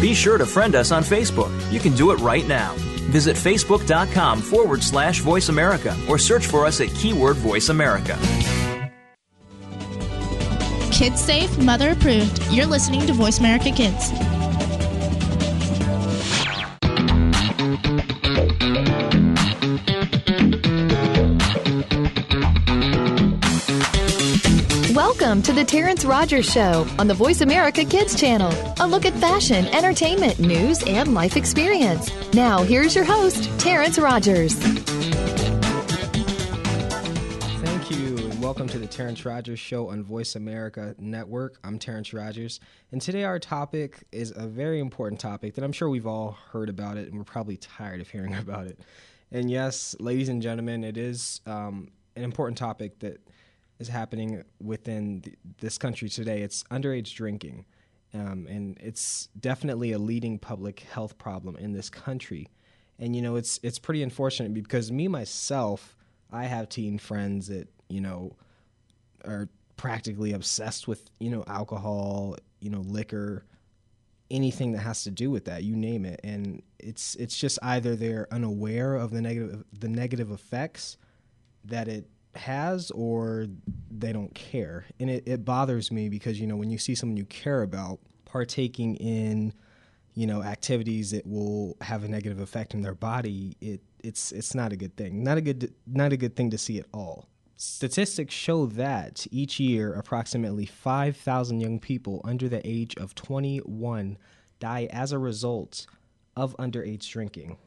Be sure to friend us on Facebook. You can do it right now. Visit facebook.com/Voice America or search for us at keyword Voice America. Kids safe, mother approved. You're listening to Voice America Kids. Welcome to the Terrence Rogers Show on the Voice America Kids channel. A look at fashion, entertainment, news, and life experience. Now, here's your host, Terrence Rogers. Thank you, and welcome to the Terrence Rogers Show on Voice America Network. I'm Terrence Rogers, and today our topic is a very important topic that I'm sure we've all heard about it, and we're probably tired of hearing about it. And yes, ladies and gentlemen, it is an important topic that is happening within this country today. It's underage drinking, and it's definitely a leading public health problem in this country. And, you know, it's pretty unfortunate because myself, I have teen friends that, you know, are practically obsessed with, you know, alcohol, you know, liquor, anything that has to do with that, you name it. And it's just either they're unaware of the negative effects that it has, or they don't care. And it bothers me because, you know, when you see someone you care about partaking in, you know, activities that will have a negative effect in their body, it's not a good thing. Not a good thing to see at all. Statistics show that each year approximately 5,000 young people under the age of 21 die as a result of underage drinking.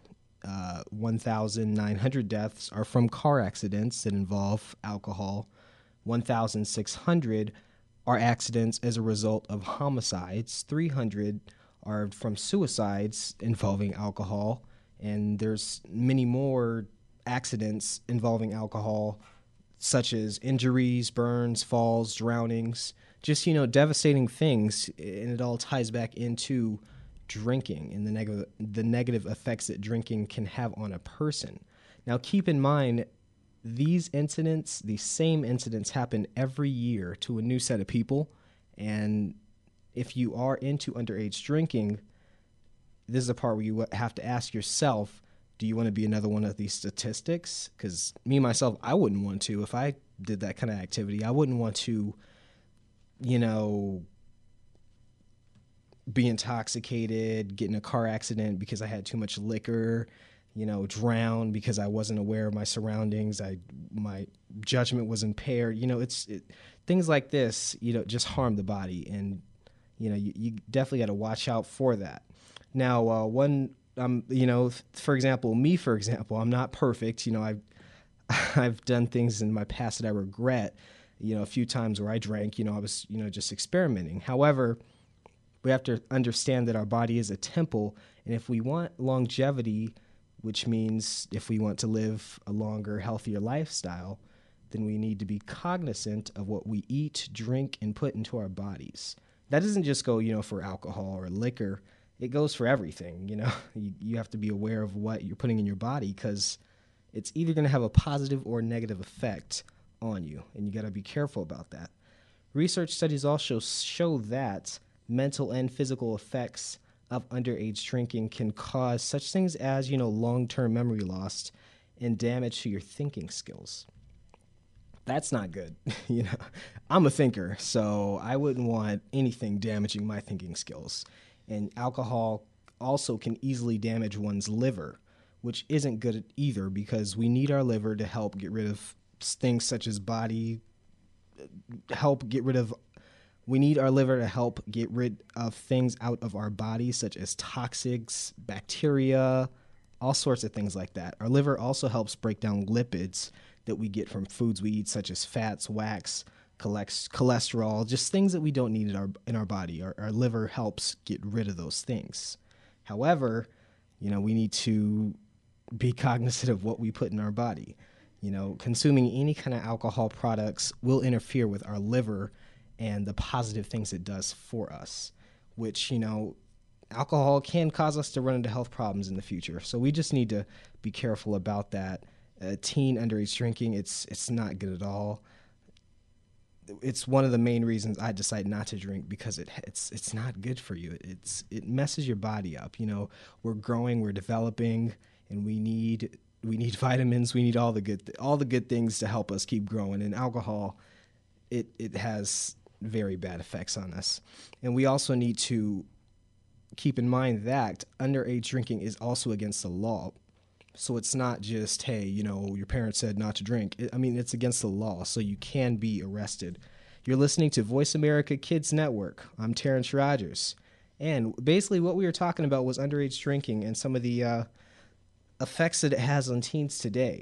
1,900 deaths are from car accidents that involve alcohol. 1,600 are accidents as a result of homicides. 300 are from suicides involving alcohol. And there's many more accidents involving alcohol, such as injuries, burns, falls, drownings, just, you know, devastating things. And it all ties back into drinking and the negative effects that drinking can have on a person. Now, keep in mind, these same incidents happen every year to a new set of people. And if you are into underage drinking, this is the part where you have to ask yourself, do you want to be another one of these statistics? Because myself, I wouldn't want to. If I did that kind of activity, I wouldn't want to, you know, be intoxicated, get in a car accident because I had too much liquor, you know, drown because I wasn't aware of my surroundings. My judgment was impaired. You know, things like this, you know, just harm the body. And, you know, you definitely got to watch out for that. Now, you know, for example, I'm not perfect. You know, I've done things in my past that I regret, you know, a few times where I drank, you know, I was, you know, just experimenting. However, we have to understand that our body is a temple, and if we want longevity, which means if we want to live a longer, healthier lifestyle, then we need to be cognizant of what we eat, drink, and put into our bodies. That doesn't just go, you know, for alcohol or liquor. It goes for everything, you know. You have to be aware of what you're putting in your body because it's either going to have a positive or negative effect on you, and you got to be careful about that. Research studies also show that mental and physical effects of underage drinking can cause such things as, you know, long-term memory loss and damage to your thinking skills. That's not good. You know, I'm a thinker, so I wouldn't want anything damaging my thinking skills. And alcohol also can easily damage one's liver, which isn't good either because we need our liver to help get rid of things such as we need our liver to help get rid of things out of our bodies, such as toxics, bacteria, all sorts of things like that. Our liver also helps break down lipids that we get from foods we eat, such as fats, wax, cholesterol, just things that we don't need in our body. Our liver helps get rid of those things. However, you know, we need to be cognizant of what we put in our body. You know, consuming any kind of alcohol products will interfere with our liver and the positive things it does for us, which, you know, alcohol can cause us to run into health problems in the future. So we just need to be careful about that. Teen underage drinking, it's not good at all. it's one of the main reasons I decide not to drink, because it's not good for you. It messes your body up. You know, we're growing, we're developing, and we need vitamins. We need all the good things to help us keep growing. And alcohol, it has very bad effects on us. And we also need to keep in mind that underage drinking is also against the law. So it's not just, hey, you know, your parents said not to drink. It's against the law, so you can be arrested. You're listening to Voice America Kids Network. I'm Terrence Rogers. And basically what we were talking about was underage drinking and some of the effects that it has on teens today.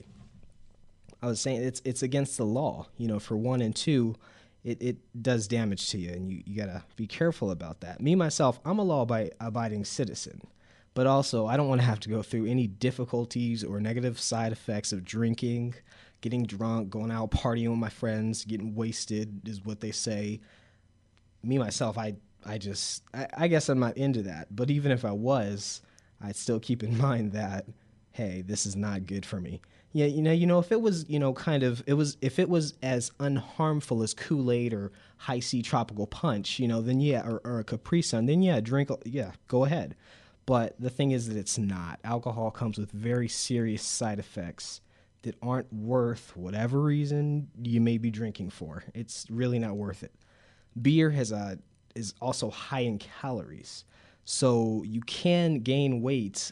I was saying it's against the law, you know, for one, and two, it does damage to you, and you got to be careful about that. Me, myself, I'm a law-abiding citizen. But also, I don't want to have to go through any difficulties or negative side effects of drinking, getting drunk, going out partying with my friends, getting wasted is what they say. Me, myself, I guess I'm not into that. But even if I was, I'd still keep in mind that, hey, this is not good for me. Yeah, you know, if it was, you know, if it was as unharmful as Kool-Aid or High C Tropical Punch, you know, then yeah, or a Capri Sun, then yeah, go ahead. But the thing is that it's not. Alcohol comes with very serious side effects that aren't worth whatever reason you may be drinking for. It's really not worth it. Beer is also high in calories. So you can gain weight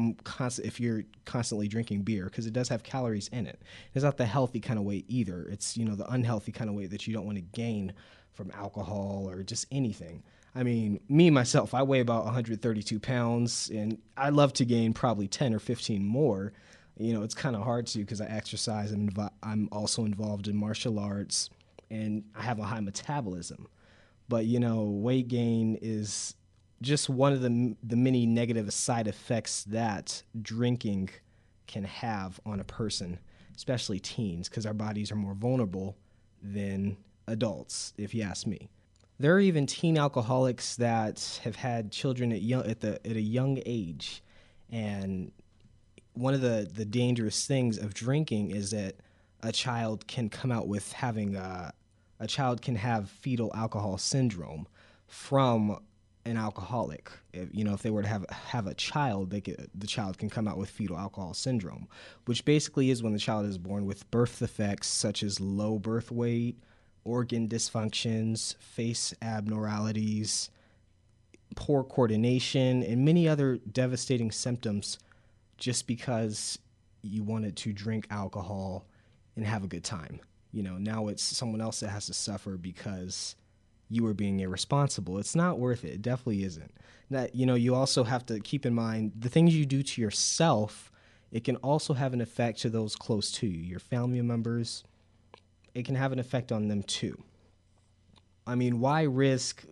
if you're constantly drinking beer, because it does have calories in it. It's not the healthy kind of weight either. It's, you know, the unhealthy kind of weight that you don't want to gain from alcohol or just anything. I mean, me, myself, I weigh about 132 pounds, and I love to gain probably 10 or 15 more. You know, it's kind of hard to, because I exercise. I'm also involved in martial arts, and I have a high metabolism. But, you know, weight gain is just one of the many negative side effects that drinking can have on a person, especially teens, because our bodies are more vulnerable than adults, if you ask me. There are even teen alcoholics that have had children at a young age, and one of the dangerous things of drinking is that a child can come out with a child can have fetal alcohol syndrome from an alcoholic. If they were to have a child, the child can come out with fetal alcohol syndrome, which basically is when the child is born with birth defects such as low birth weight, organ dysfunctions, face abnormalities, poor coordination, and many other devastating symptoms just because you wanted to drink alcohol and have a good time. You know, now it's someone else that has to suffer because you were being irresponsible. It's not worth it. It definitely isn't. That, you know, you also have to keep in mind the things you do to yourself, it can also have an effect to those close to you, your family members. It can have an effect on them too. I mean, why risk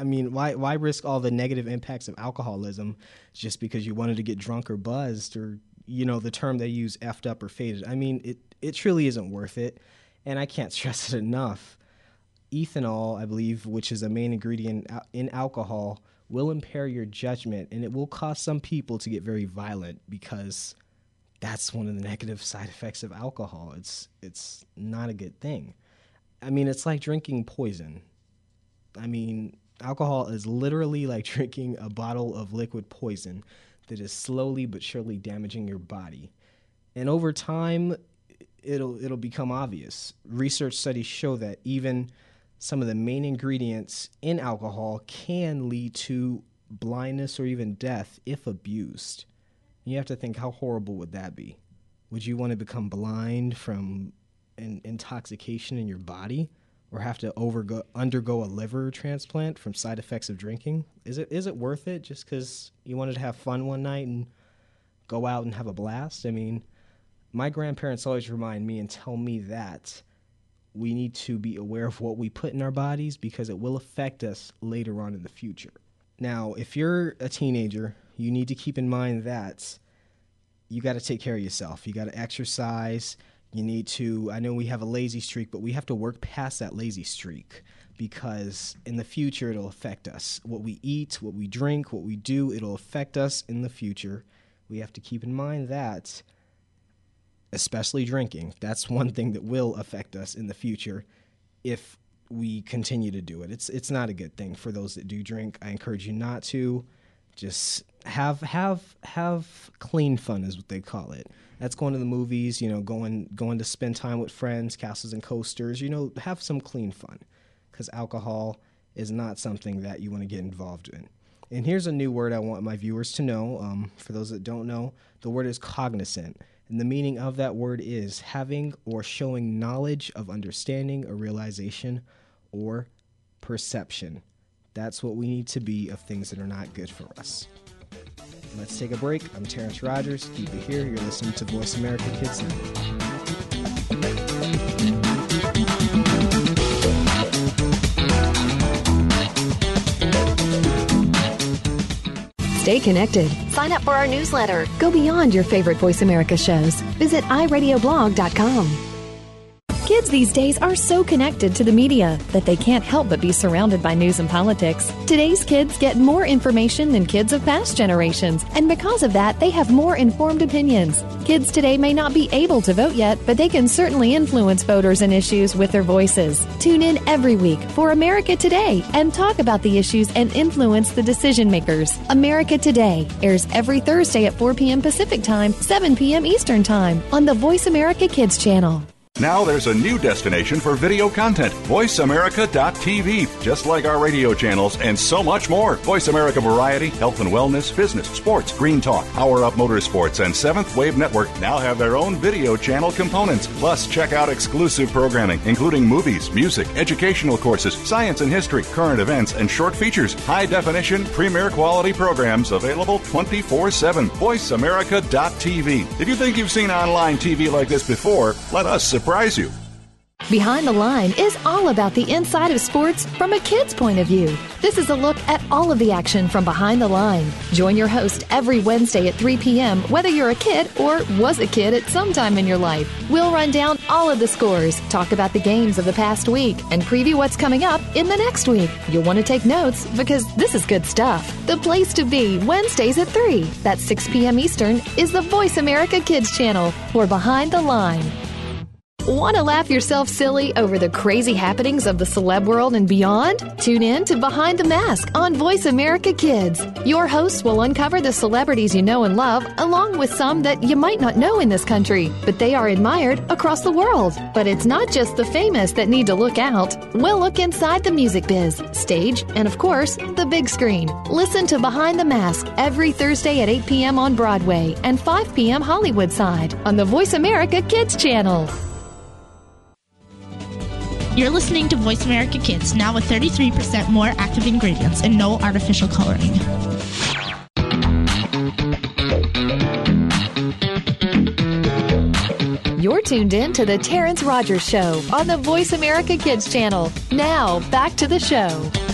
all the negative impacts of alcoholism just because you wanted to get drunk or buzzed, or, you know, the term they use, effed up or faded? I mean, it truly isn't worth it, and I can't stress it enough. Ethanol, I believe, which is a main ingredient in alcohol, will impair your judgment, and it will cause some people to get very violent, because that's one of the negative side effects of alcohol. It's not a good thing. I mean, it's like drinking poison. I mean, alcohol is literally like drinking a bottle of liquid poison that is slowly but surely damaging your body. And over time, it'll become obvious. Research studies show that even some of the main ingredients in alcohol can lead to blindness or even death if abused. You have to think, how horrible would that be? Would you want to become blind from an intoxication in your body, or have to undergo a liver transplant from side effects of drinking? Is it worth it just because you wanted to have fun one night and go out and have a blast? I mean, my grandparents always remind me and tell me that we need to be aware of what we put in our bodies, because it will affect us later on in the future. Now, if you're a teenager, you need to keep in mind that you got to take care of yourself. You got to exercise. You need to, I know we have a lazy streak, but we have to work past that lazy streak, because in the future it'll affect us. What we eat, what we drink, what we do, it'll affect us in the future. We have to keep in mind that, especially drinking, that's one thing that will affect us in the future if we continue to do it. It's not a good thing for those that do drink. I encourage you not to. Just have clean fun is what they call it. That's going to the movies, going to spend time with friends, castles and coasters, have some clean fun, because alcohol is not something that you want to get involved in. And here's a new word I want my viewers to know. For those that don't know, the word is cognizant. And the meaning of that word is having or showing knowledge of understanding or realization or perception. That's what we need to be of things that are not good for us. Let's take a break. I'm Terrence Rogers. Keep it here. You're listening to Voice America Kids Network. Stay connected. Sign up for our newsletter. Go beyond your favorite Voice America shows. Visit iradioblog.com. Kids these days are so connected to the media that they can't help but be surrounded by news and politics. Today's kids get more information than kids of past generations, and because of that, they have more informed opinions. Kids today may not be able to vote yet, but they can certainly influence voters and issues with their voices. Tune in every week for America Today and talk about the issues and influence the decision makers. America Today airs every Thursday at 4 p.m. Pacific Time, 7 p.m. Eastern Time on the Voice America Kids channel. Now there's a new destination for video content, VoiceAmerica.tv, just like our radio channels and so much more. Voice America Variety, Health and Wellness, Business, Sports, Green Talk, Power Up Motorsports, and Seventh Wave Network now have their own video channel components. Plus, check out exclusive programming, including movies, music, educational courses, science and history, current events, and short features. High-definition, premier quality programs available 24/7. VoiceAmerica.tv. If you think you've seen online TV like this before, let us surprise you. Behind the Line is all about the inside of sports from a kid's point of view. This is a look at all of the action from behind the line. Join your host every Wednesday at 3 p.m., whether you're a kid or was a kid at some time in your life. We'll run down all of the scores, talk about the games of the past week, and preview what's coming up in the next week. You'll want to take notes because this is good stuff. The place to be Wednesdays at 3. That's 6 p.m. Eastern is the Voice America Kids channel for Behind the Line. Want to laugh yourself silly over the crazy happenings of the celeb world and beyond? Tune in to Behind the Mask on Voice America Kids. Your hosts will uncover the celebrities you know and love, along with some that you might not know in this country, but they are admired across the world. But it's not just the famous that need to look out. We'll look inside the music biz, stage, and of course, the big screen. Listen to Behind the Mask every Thursday at 8 p.m. on Broadway and 5 p.m. Hollywood side on the Voice America Kids channel. You're listening to Voice America Kids, now with 33% more active ingredients and no artificial coloring. You're tuned in to the Terrence Rogers Show on the Voice America Kids channel. Now, back to the show.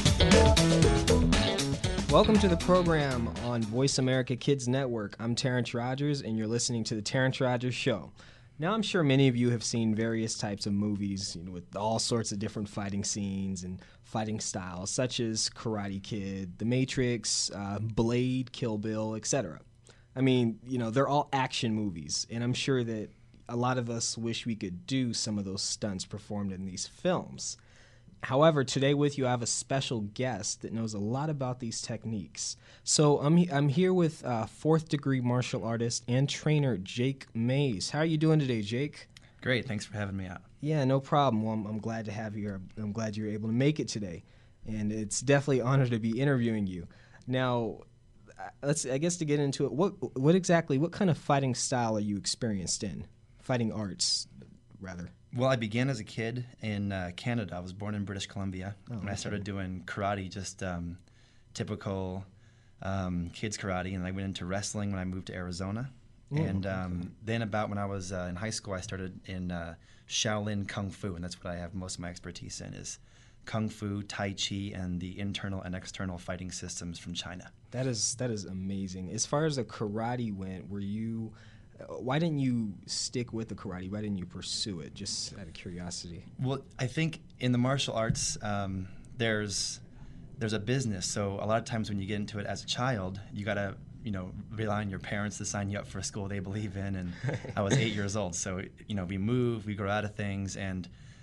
Welcome to the program on Voice America Kids Network. I'm Terrence Rogers, and you're listening to the Terrence Rogers Show. Now, I'm sure many of you have seen various types of movies, with all sorts of different fighting scenes and fighting styles, such as Karate Kid, The Matrix, Blade, Kill Bill, etc. I mean, they're all action movies, and I'm sure that a lot of us wish we could do some of those stunts performed in these films. However, today with you, I have a special guest that knows a lot about these techniques. So I'm here with fourth-degree martial artist and trainer Jake Mays. How are you doing today, Jake? Great. Thanks for having me out. Yeah, no problem. Well, I'm glad to have you here. I'm glad you were able to make it today. And it's definitely an honor to be interviewing you. Now, I guess to get into it, what kind of fighting style are you experienced in? Fighting arts, rather. Well, I began as a kid in Canada. I was born in British Columbia, and I started doing karate, just typical kids karate, and I went into wrestling when I moved to Arizona. Then about when I was in high school, I started in Shaolin Kung Fu, and that's what I have most of my expertise in is Kung Fu, Tai Chi, and the internal and external fighting systems from China. That is amazing. As far as the karate went, why didn't you stick with the karate? Why didn't you pursue it, just out of curiosity? Well, I think in the martial arts, there's a business. So a lot of times when you get into it as a child, you got to rely on your parents to sign you up for a school they believe in. And I was 8 years old. So, we move, we grow out of things. And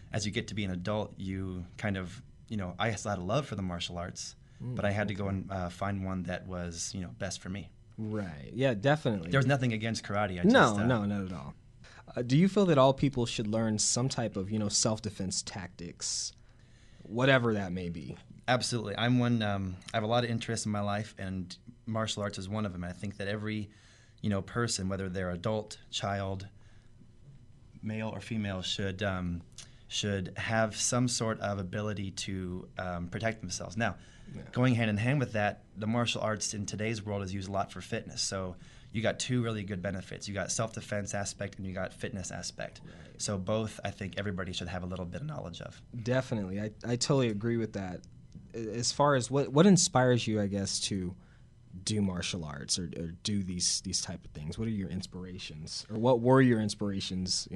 as you get to be an adult, you kind of, I still had a love for the martial arts, but I had to go and find one that was, best for me. Right. Yeah, definitely. There was nothing against karate. No, not at all. Do you feel that all people should learn some type of, self-defense tactics, whatever that may be? Absolutely. I'm one. I have a lot of interests in my life, and martial arts is one of them. And I think that every, person, whether they're adult, child, male or female, should have some sort of ability to protect themselves. Now, going hand in hand with that, the martial arts in today's world is used a lot for fitness. So you got two really good benefits. You got self-defense aspect and you got fitness aspect. Right. So both, I think everybody should have a little bit of knowledge of. Definitely. I totally agree with that. As far as what inspires you, I guess, to do martial arts or do these type of things? What are your inspirations? Or what were your inspirations,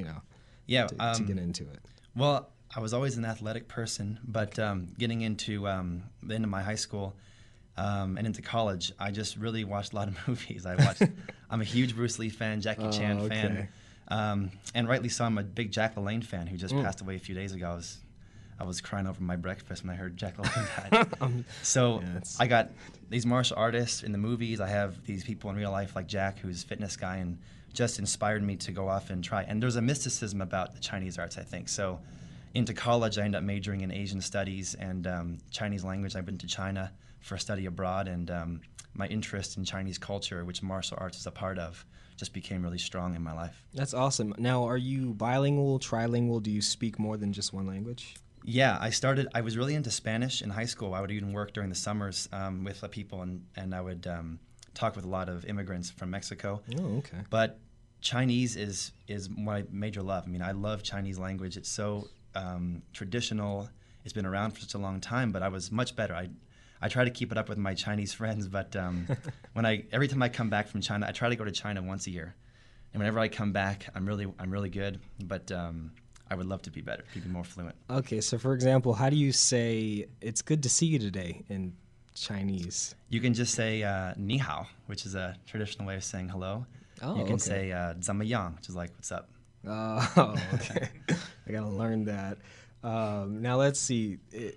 to get into it? Well, I was always an athletic person, but getting into the end of my high school and into college, I just really watched a lot of movies. I'm a huge Bruce Lee fan, Jackie Chan fan, and rightly so. I'm a big Jack LaLanne fan who just passed away a few days ago. I was crying over my breakfast when I heard Jack LaLanne died. I got these martial artists in the movies. I have these people in real life like Jack, who's a fitness guy, and just inspired me to go off and try. And there's a mysticism about the Chinese arts, I think. So into college, I ended up majoring in Asian studies and Chinese language. I've been to China for a study abroad, and my interest in Chinese culture, which martial arts is a part of, just became really strong in my life. That's awesome. Now, are you bilingual, trilingual? Do you speak more than just one language? Yeah, I was really into Spanish in high school. I would even work during the summers with people, and I would talk with a lot of immigrants from Mexico. Oh, okay. But Chinese is my major love. I mean, I love Chinese language. It's so traditional. It's been around for such a long time, but I was much better. I try to keep it up with my Chinese friends, but every time I come back from China, I try to go to China once a year. And whenever I come back, I'm really good, but I would love to be better, to be more fluent. Okay, so for example, how do you say "it's good to see you today" in Chinese? You can just say "ni hao," which is a traditional way of saying hello. Oh, you can say "怎么样," which is like "what's up." Oh, okay. I gotta learn that. Now let's see.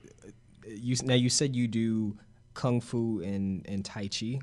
You said you do kung fu and tai chi.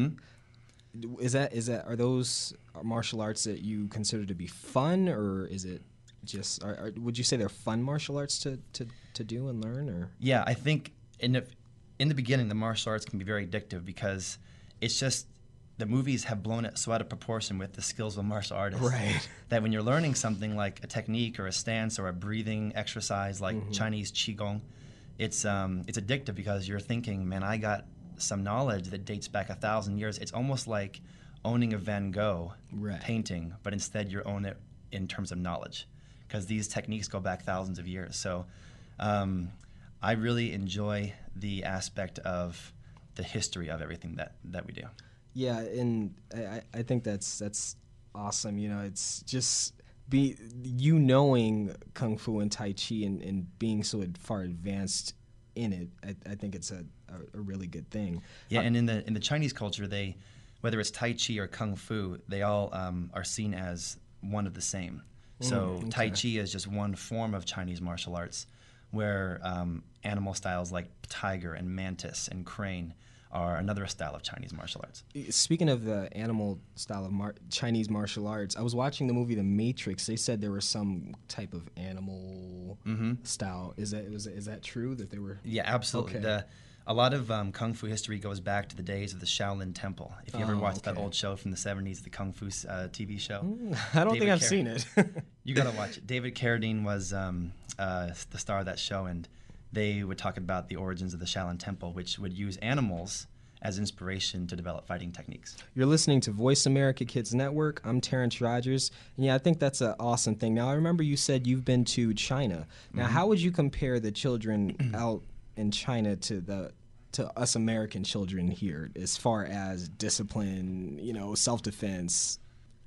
Mm-hmm. Are those martial arts that you consider to be fun, or is it just? Would you say they're fun martial arts to do and learn? Or yeah, I think in the beginning the martial arts can be very addictive because it's just the movies have blown it so out of proportion with the skills of martial artists. Right. That when you're learning something like a technique or a stance or a breathing exercise like Chinese Qigong, it's addictive because you're thinking, man, I got some knowledge that dates back 1,000 years. It's almost like owning a Van Gogh painting, but instead you own it in terms of knowledge because these techniques go back thousands of years. So I really enjoy the aspect of the history of everything that we do. Yeah, and I think that's awesome. It's just knowing Kung Fu and Tai Chi and being so far advanced in it. I think it's a really good thing. Yeah, and in the Chinese culture, whether it's Tai Chi or Kung Fu, they all are seen as one of the same. So Tai Chi is just one form of Chinese martial arts, where animal styles like tiger and mantis and crane are another style of Chinese martial arts. Speaking of the animal style of Chinese martial arts, I was watching the movie The Matrix. They said there was some type of animal style. Is that true that they were? Yeah, absolutely. Okay. A lot of Kung Fu history goes back to the days of the Shaolin Temple. If you ever watched that old show from the 70s, the Kung Fu TV show. I don't think I've seen it. You got to watch it. David Carradine was the star of that show, and they would talk about the origins of the Shaolin Temple, which would use animals as inspiration to develop fighting techniques. You're listening to Voice America Kids Network. I'm Terrence Rogers. And yeah, I think that's an awesome thing. Now, I remember you said you've been to China. Now, how would you compare the children out in China to us American children here as far as discipline, self-defense?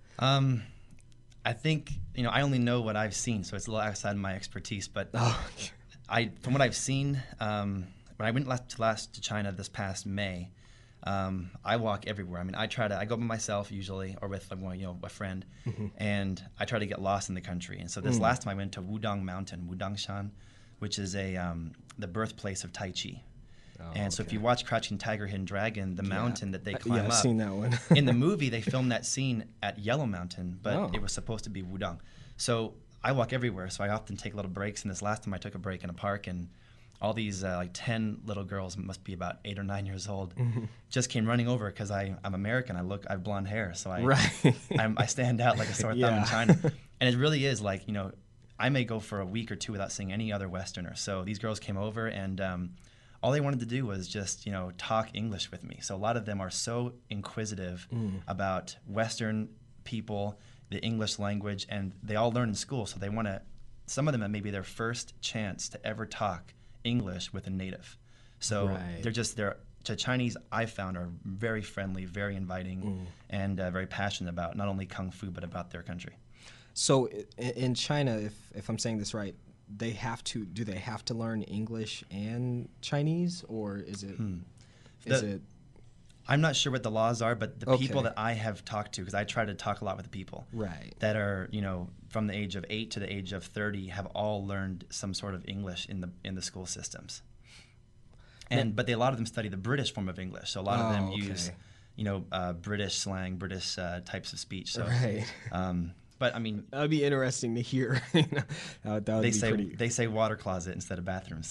I think, I only know what I've seen, so it's a little outside my expertise, but from what I've seen, when I went to China this past May, I walk everywhere. I mean, I go by myself usually, or with a friend, and I try to get lost in the country. And so this last time I went to Wudang Mountain, Wudangshan, which is the birthplace of Tai Chi. And so if you watch Crouching Tiger, Hidden Dragon, the mountain that they climb I've up, seen that one. in the movie they filmed that scene at Yellow Mountain, but it was supposed to be Wudang. So I walk everywhere, so I often take little breaks. And this last time I took a break in a park, and all these 10 little girls, must be about 8 or 9 years old, just came running over because I'm American. I have blonde hair, so I stand out like a sore thumb in China. And it really is like, I may go for a week or two without seeing any other Westerner. So these girls came over, and all they wanted to do was just, talk English with me. So a lot of them are so inquisitive about Western people, the English language, and they all learn in school. So they want to, some of them, it may be their first chance to ever talk English with a native. So the Chinese, I found, are very friendly, very inviting, and very passionate about not only Kung Fu, but about their country. So in China, if I'm saying this right, do they have to learn English and Chinese, or is it I'm not sure what the laws are, but the people that I have talked to, because I try to talk a lot with the people that are, from the age of 8 to the age of 30, have all learned some sort of English in the school systems. But a lot of them study the British form of English, so a lot of them use, British slang, British types of speech. So, but I mean, that would be interesting to hear. They say water closet instead of bathrooms.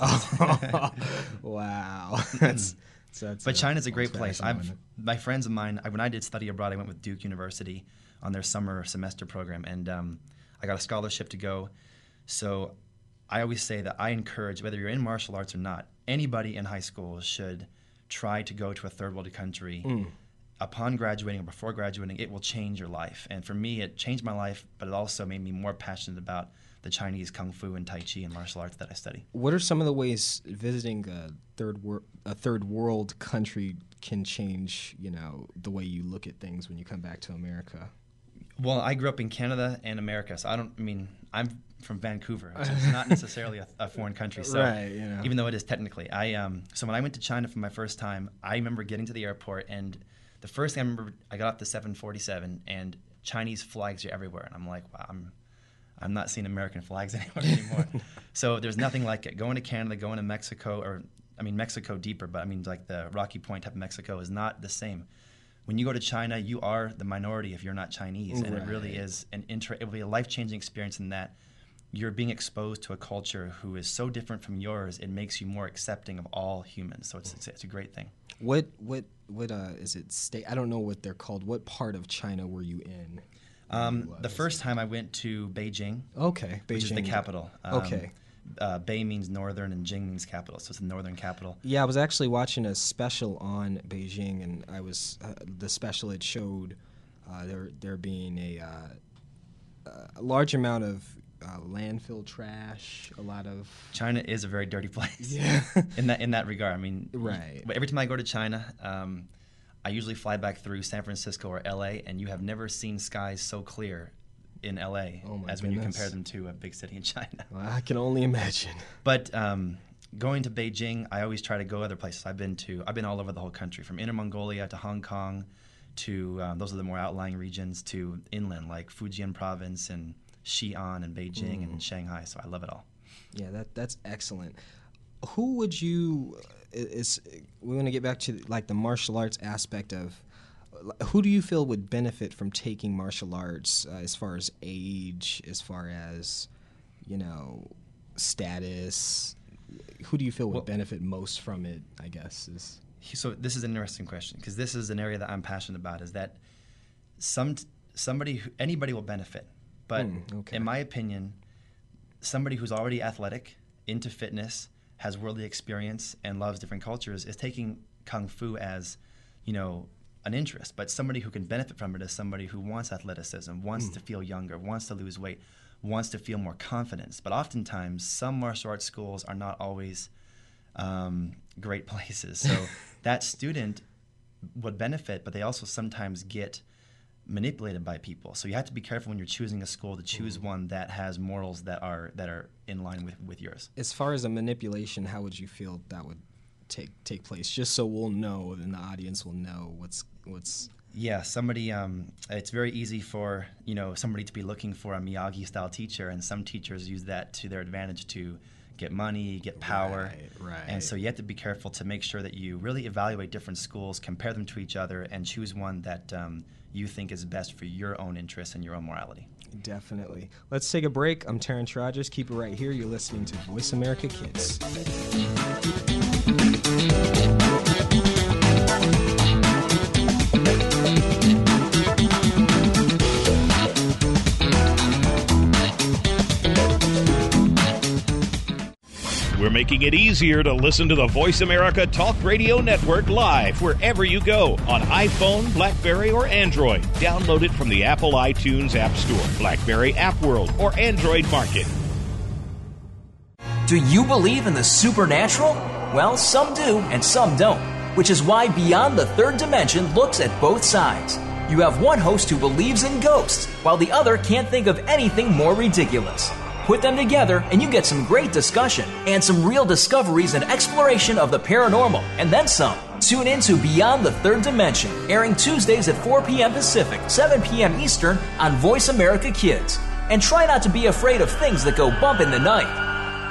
Wow. But China's a great place. My friends of mine, when I did study abroad, I went with Duke University on their summer semester program, and I got a scholarship to go. So I always say that I encourage, whether you're in martial arts or not, anybody in high school should try to go to a third world country. Upon graduating or before graduating, it will change your life. And for me, it changed my life, but it also made me more passionate about the Chinese Kung Fu and Tai Chi and martial arts that I study. What are some of the ways visiting a third world country can change, the way you look at things when you come back to America? Well, I grew up in Canada and America, so I'm from Vancouver, which is not necessarily a foreign country. So even though it is technically, so when I went to China for my first time, I remember getting to the airport, and the first thing I remember, I got off the 747, and Chinese flags are everywhere, and I'm like, wow, I'm not seeing American flags anymore. So there's nothing like it. Going to Canada, going to Mexico, Mexico deeper, but like the Rocky Point type of Mexico is not the same. When you go to China, you are the minority if you're not Chinese, and it really is it will be a life-changing experience in that you're being exposed to a culture who is so different from yours. It makes you more accepting of all humans. So it's a great thing. What is it? State? I don't know what they're called. What part of China were you in? The first time I went to Beijing. Okay, Beijing, which is the capital. Bei means northern and Jing means capital, so it's the northern capital. Yeah, I was actually watching a special on Beijing, and I was the special it showed there being a large amount of landfill trash, a lot of. China is a very dirty place. in that regard. Every time I go to China, I usually fly back through San Francisco or LA, and you have never seen skies so clear in LA as when you compare them to a big city in China. Well, I can only imagine. But going to Beijing, I always try to go other places. I've been all over the whole country, from Inner Mongolia to Hong Kong to those are the more outlying regions, to inland like Fujian province and Xi'an and Beijing and Shanghai. So I love it all. Yeah, that's excellent. Who would you? We want to get back to like the martial arts aspect of. Who do you feel would benefit from taking martial arts as far as age, as far as, status? Who do you feel would benefit most from it, I guess? So this is an interesting question, because this is an area that I'm passionate about, is that anybody will benefit. But in my opinion, somebody who's already athletic, into fitness, has worldly experience, and loves different cultures is taking Kung Fu as, an interest. But somebody who can benefit from it is somebody who wants athleticism, wants to feel younger, wants to lose weight, wants to feel more confidence. But oftentimes, some martial arts schools are not always great places. So that student would benefit, but they also sometimes get manipulated by people. So you have to be careful when you're choosing a school to choose one that has morals that are in line with yours. As far as a manipulation, how would you feel that would take place, just so we'll know and the audience will know what's. Yeah, somebody. It's very easy for somebody to be looking for a Miyagi-style teacher, and some teachers use that to their advantage to get money, get power. Right. And so you have to be careful to make sure that you really evaluate different schools, compare them to each other, and choose one that you think is best for your own interests and your own morality. Definitely. Let's take a break. I'm Terrence Rogers. Keep it right here. You're listening to Voice America Kids. We're making it easier to listen to the Voice America Talk Radio Network live wherever you go on iPhone, BlackBerry, or Android. Download it from the Apple iTunes App Store, BlackBerry App World, or Android Market. Do you believe in the supernatural? Well, some do and some don't, which is why Beyond the Third Dimension looks at both sides. You have one host who believes in ghosts, while the other can't think of anything more ridiculous. Put them together and you get some great discussion and some real discoveries and exploration of the paranormal, and then some. Tune in to Beyond the Third Dimension, airing Tuesdays at 4 p.m. Pacific, 7 p.m. Eastern on Voice America Kids. And try not to be afraid of things that go bump in the night.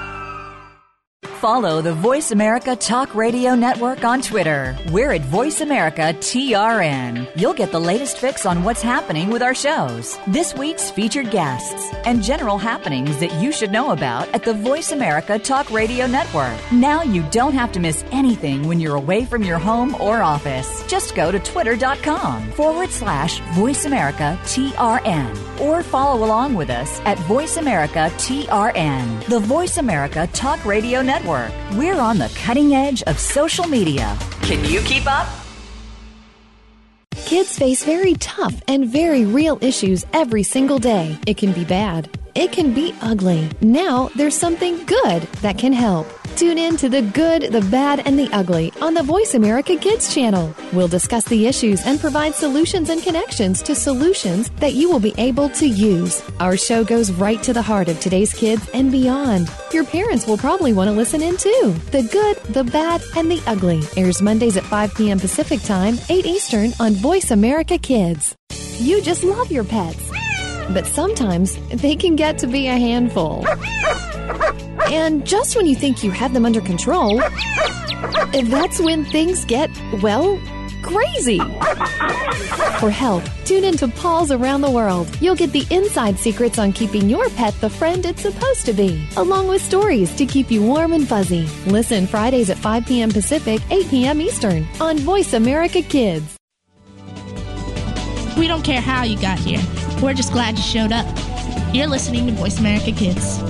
Follow the Voice America Talk Radio Network on Twitter. We're at Voice America TRN. You'll get the latest fix on what's happening with our shows, this week's featured guests, and general happenings that you should know about at the Voice America Talk Radio Network. Now you don't have to miss anything when you're away from your home or office. Just go to twitter.com/Voice America TRN or follow along with us at Voice America TRN, the Voice America Talk Radio Network. We're on the cutting edge of social media. Can you keep up? Kids face very tough and very real issues every single day. It can be bad. It can be ugly. Now there's something good that can help. Tune in to The Good, the Bad, and the Ugly on the Voice America Kids channel. We'll discuss the issues and provide solutions and connections to solutions that you will be able to use. Our show goes right to the heart of today's kids and beyond. Your parents will probably want to listen in too. The Good, the Bad, and the Ugly airs Mondays at 5 p.m. Pacific Time, 8 Eastern on Voice America Kids. You just love your pets, but sometimes they can get to be a handful. And just when you think you have them under control, that's when things get, well, crazy. For help, tune in to Paws Around the World. You'll get the inside secrets on keeping your pet the friend it's supposed to be, along with stories to keep you warm and fuzzy. Listen Fridays at 5 p.m. Pacific, 8 p.m. Eastern on Voice America Kids. We don't care how you got here. We're just glad you showed up. You're listening to Voice America Kids.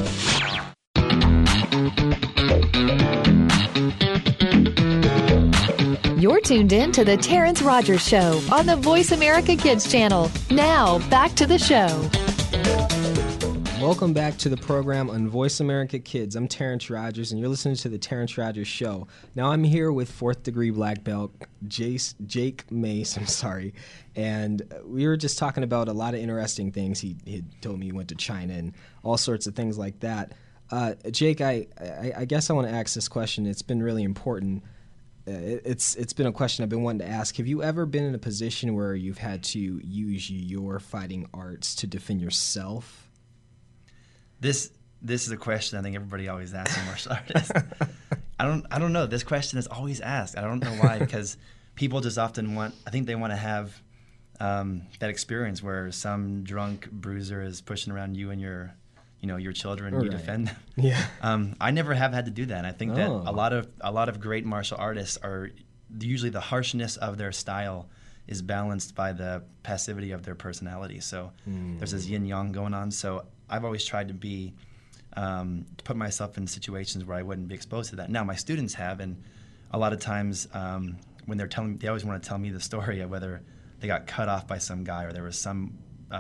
You're tuned in to the Terrence Rogers Show on the Voice America Kids channel. Now, back to the show. Welcome back to the program on Voice America Kids. I'm Terrence Rogers, and you're listening to the Terrence Rogers Show. Now, I'm here with 4th degree black belt Jake Mace. And we were just talking about a lot of interesting things. He told me he went to China and all sorts of things like that. Jake, I guess I want to ask this question. It's been really important. It's been a question I've been wanting to ask. Have you ever been in a position where you've had to use your fighting arts to defend yourself? This is a question I think everybody always asks in martial artists. I don't know. This question is always asked. I don't know why, because people just often want to have that experience where some drunk bruiser is pushing around you and your children, and you defend them. Yeah. I never have had to do that. And I think that a lot of great martial artists are usually the harshness of their style is balanced by the passivity of their personality. So there's this yin yang going on. So I've always tried to be to put myself in situations where I wouldn't be exposed to that. Now my students have, and a lot of times when they always want to tell me the story of whether they got cut off by some guy or there was some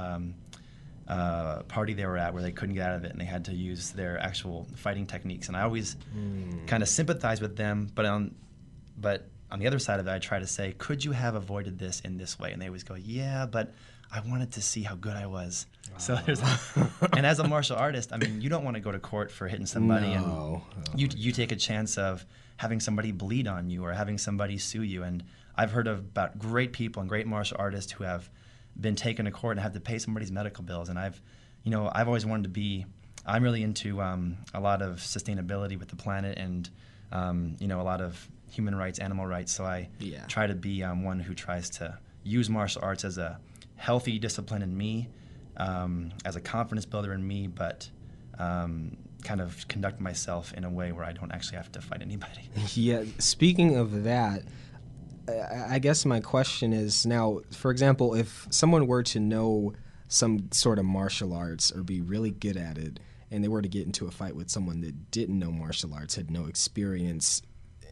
party they were at where they couldn't get out of it and they had to use their actual fighting techniques. And I always kind of sympathize with them, but on the other side of it, I try to say, could you have avoided this in this way? And they always go, yeah, but I wanted to see how good I was. Wow. So and as a martial artist, I mean, you don't want to go to court for hitting somebody, and you take a chance of having somebody bleed on you or having somebody sue you. And I've heard about great people and great martial artists who have been taken to court and have to pay somebody's medical bills. And I've always wanted to be, I'm really into a lot of sustainability with the planet and, a lot of human rights, animal rights. So I try to be one who tries to use martial arts as a healthy discipline in me, as a confidence builder in me, but kind of conduct myself in a way where I don't actually have to fight anybody. Yeah, speaking of that, I guess my question is now, for example, if someone were to know some sort of martial arts or be really good at it, and they were to get into a fight with someone that didn't know martial arts, had no experience,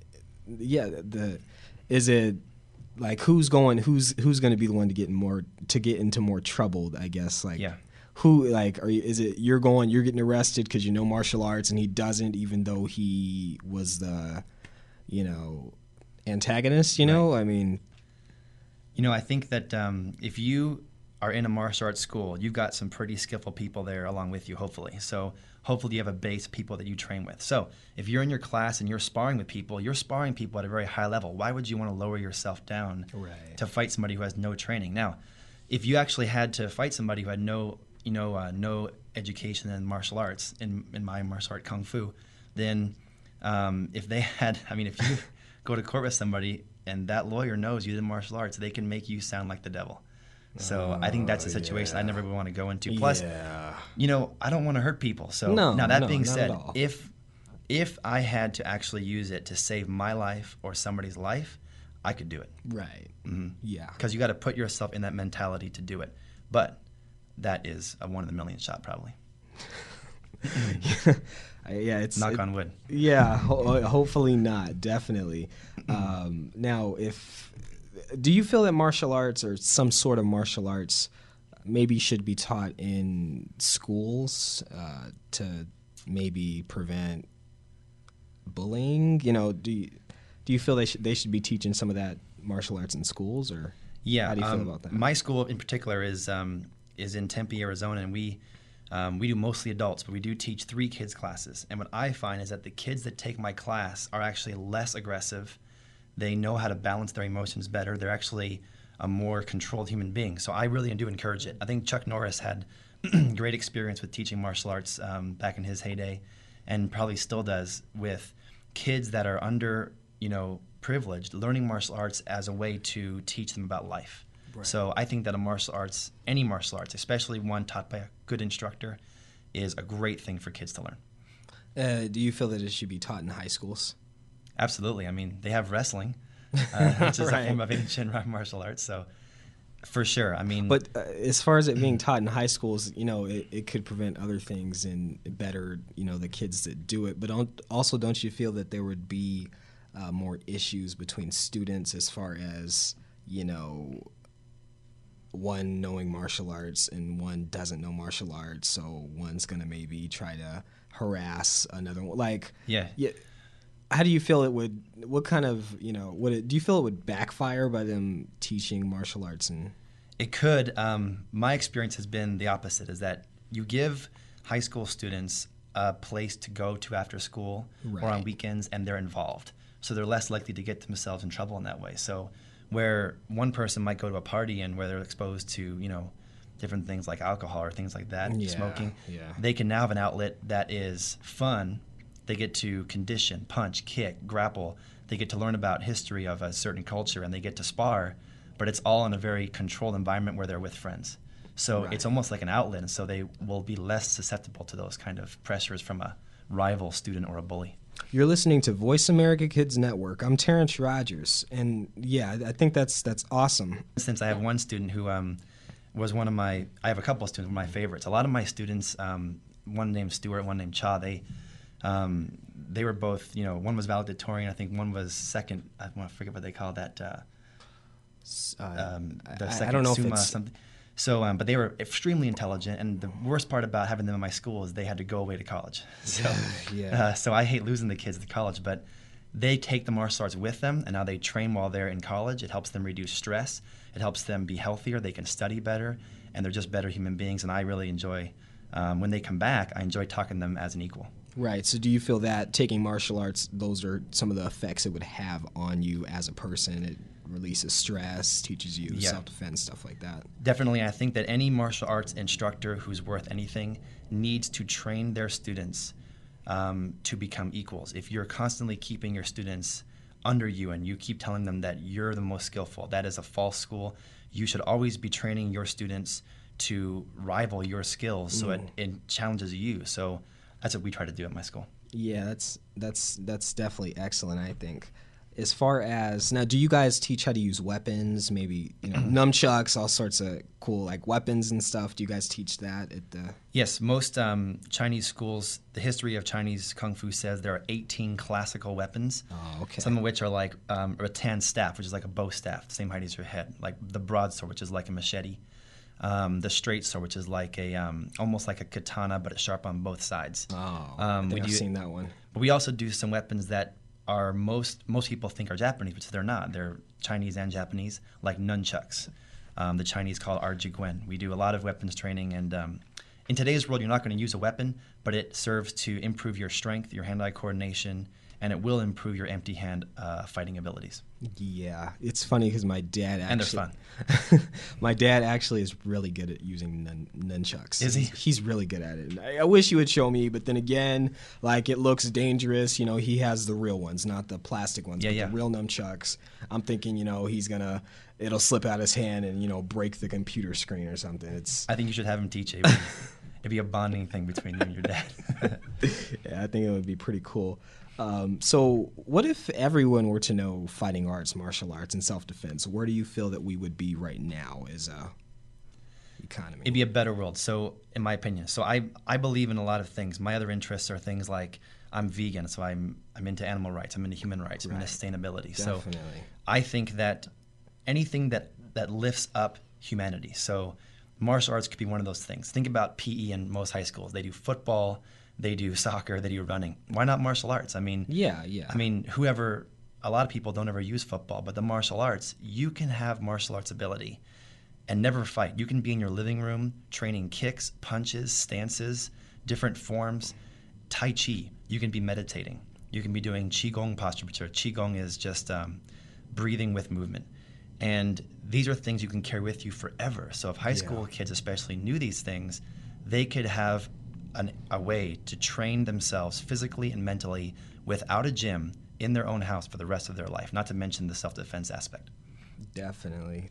is it like who's going to be the one to get into more trouble? I guess is it you're getting arrested because you know martial arts and he doesn't, even though he was the antagonist? I mean, I think that if you are in a martial arts school, you've got some pretty skillful people there along with you, hopefully. So hopefully you have a base of people that you train with. So if you're in your class and you're sparring with people, you're sparring people at a very high level. Why would you want to lower yourself down to fight somebody who has no training? Now, if you actually had to fight somebody who had no education in martial arts, in my martial art kung fu, then if you go to court with somebody and that lawyer knows you did martial arts, they can make you sound like the devil. So I think that's a situation I never would want to go into. Plus, I don't want to hurt people. So now that being said, if I had to actually use it to save my life or somebody's life, I could do it. Right. Mm-hmm. Yeah. Because you got to put yourself in that mentality to do it. But that is a 1 in a million shot, probably. It's knock on wood. Yeah, hopefully not. Definitely. Now, do you feel that martial arts or some sort of martial arts maybe should be taught in schools to maybe prevent bullying? Do you feel they should be teaching some of that martial arts in schools, or how do you feel about that? My school in particular is in Tempe, Arizona, and we do mostly adults, but we do teach 3 kids classes. And what I find is that the kids that take my class are actually less aggressive. They know how to balance their emotions better. They're actually a more controlled human being. So I really do encourage it. I think Chuck Norris had great experience with teaching martial arts back in his heyday, and probably still does, with kids that are privileged, learning martial arts as a way to teach them about life. Right. So I think that any martial arts, especially one taught by a good instructor, is a great thing for kids to learn. Do you feel that it should be taught in high schools? Absolutely. I mean, they have wrestling, which is a form of ancient martial arts. So, for sure. I mean, but as far as it being taught in high schools, it could prevent other things and better, the kids that do it. But don't you feel that there would be more issues between students as far as one knowing martial arts and one doesn't know martial arts, so one's gonna maybe try to harass another one? Yeah. How do you feel it would? What kind of do you feel it would backfire by them teaching martial arts? And it could. My experience has been the opposite. Is that you give high school students a place to go to after school or on weekends, and they're involved, so they're less likely to get themselves in trouble in that way. So where one person might go to a party and where they're exposed to different things like alcohol or things like that, smoking, they can now have an outlet that is fun. They get to condition, punch, kick, grapple. They get to learn about history of a certain culture, and they get to spar, but it's all in a very controlled environment where they're with friends. So it's almost like an outlet, and so they will be less susceptible to those kind of pressures from a rival student or a bully. You're listening to Voice America Kids Network. I'm Terrence Rogers, and I think that's awesome. Since I have one student who was I have a couple of students, one of my favorites. A lot of my students, one named Stuart, one named Cha, they were both, one was valedictorian, I think one was second, I forget what they call that, the second I don't know Summa, if it's something. So, but they were extremely intelligent, and the worst part about having them in my school is they had to go away to college. So, so I hate losing the kids to college, but they take the martial arts with them, and now they train while they're in college. It helps them reduce stress. It helps them be healthier. They can study better, and they're just better human beings. And I really enjoy, when they come back, I enjoy talking to them as an equal. Right. So do you feel that taking martial arts, those are some of the effects it would have on you as a person? It releases stress, teaches you self-defense, stuff like that. Definitely. I think that any martial arts instructor who's worth anything needs to train their students to become equals. If you're constantly keeping your students under you and you keep telling them that you're the most skillful, that is a false school. You should always be training your students to rival your skills so it challenges you. So that's what we try to do at my school. Yeah, that's definitely excellent, I think. As far as now, do you guys teach how to use weapons? Maybe nunchucks, all sorts of cool like weapons and stuff. Do you guys teach that at the? Yes, most Chinese schools. The history of Chinese kung fu says there are 18 classical weapons. Oh, okay. Some of which are like a rattan staff, which is like a bow staff, the same height as your head. Like the broadsword, which is like a machete. The straight sword, which is like a almost like a katana, but it's sharp on both sides. Oh, I think I've seen that one. But we also do some weapons that are most people think are Japanese, which they're not. They're Chinese and Japanese, like nunchucks. The Chinese call it arjiguen. We do a lot of weapons training, and in today's world, you're not going to use a weapon, but it serves to improve your strength, your hand-eye coordination, and it will improve your empty hand fighting abilities. Yeah, it's funny because my dad actually... And they're fun. My dad actually is really good at using nunchucks. Is he? He's really good at it. And I wish he would show me, but then again, like, it looks dangerous. You know, he has the real ones, not the plastic ones, but the real nunchucks. I'm thinking, you know, it'll slip out his hand and, you know, break the computer screen or something. I think you should have him teach it. It'd be a bonding thing between you and your dad. Yeah, I think it would be pretty cool. So what if everyone were to know fighting arts, martial arts, and self-defense? Where do you feel that we would be right now as a economy? It'd be a better world, so in my opinion. So I believe in a lot of things. My other interests are things like I'm vegan, so I'm into animal rights, I'm into human rights, I'm into sustainability. Definitely. So I think that anything that lifts up humanity. So martial arts could be one of those things. Think about PE in most high schools. They do football, they do soccer, they do running. Why not martial arts? I mean, I mean, a lot of people don't ever use football, but the martial arts, you can have martial arts ability and never fight. You can be in your living room training kicks, punches, stances, different forms. Tai Chi, you can be meditating. You can be doing Qigong posture, which Qigong is just breathing with movement. And these are things you can carry with you forever. So if high school kids especially knew these things, they could have a way to train themselves physically and mentally without a gym in their own house for the rest of their life, not to mention the self-defense aspect. Definitely.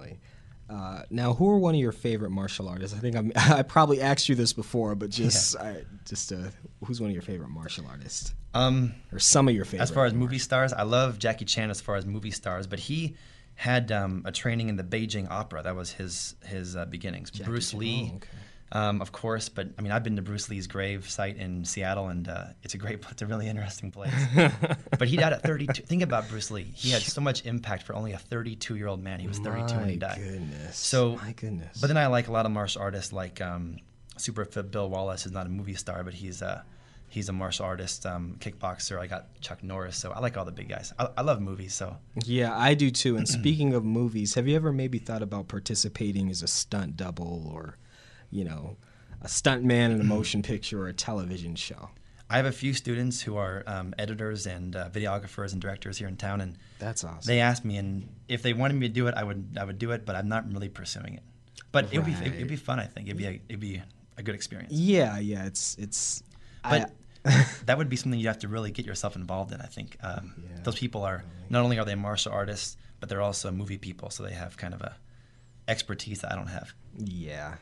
Now, who are one of your favorite martial artists? I think I probably asked you this before, but who's one of your favorite martial artists? Or some of your favorite? As far as movie stars, I love Jackie Chan as far as movie stars, but he had a training in the Beijing Opera. That was his beginnings. Bruce Lee. Of course, but I mean, I've been to Bruce Lee's grave site in Seattle, and it's a really interesting place. But he died at 32. Think about Bruce Lee. He had so much impact for only a 32-year-old man. He was 32 when he died. My goodness. But then I like a lot of martial artists, like Super Fit Bill Wallace is not a movie star, but he's a martial artist, kickboxer. I got Chuck Norris, so I like all the big guys. I love movies, so. Yeah, I do too. And speaking of movies, have you ever maybe thought about participating as a stunt double or, you know, a stunt man in a motion picture or a television show? I have a few students who are editors and videographers and directors here in town, and that's awesome. They asked me, and if they wanted me to do it, I would do it, but I'm not really pursuing it. But it'd be fun. I think it'd be a good experience. Yeah, it's. But that would be something you have to really get yourself involved in. I think those people are not only are they martial artists, but they're also movie people, so they have kind of a expertise that I don't have. Yeah,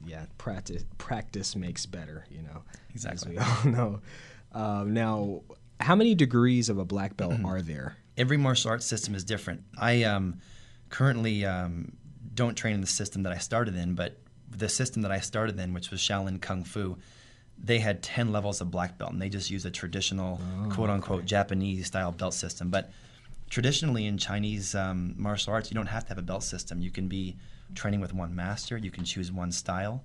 practice makes better, you know. Exactly. As we all know. Now, how many degrees of a black belt are there? Every martial arts system is different. I currently don't train in the system that I started in, but the system that I started in, which was Shaolin Kung Fu, they had 10 levels of black belt, and they just use a traditional, quote-unquote, Japanese-style belt system. But traditionally in Chinese martial arts, you don't have to have a belt system. You can be training with one master. You can choose one style.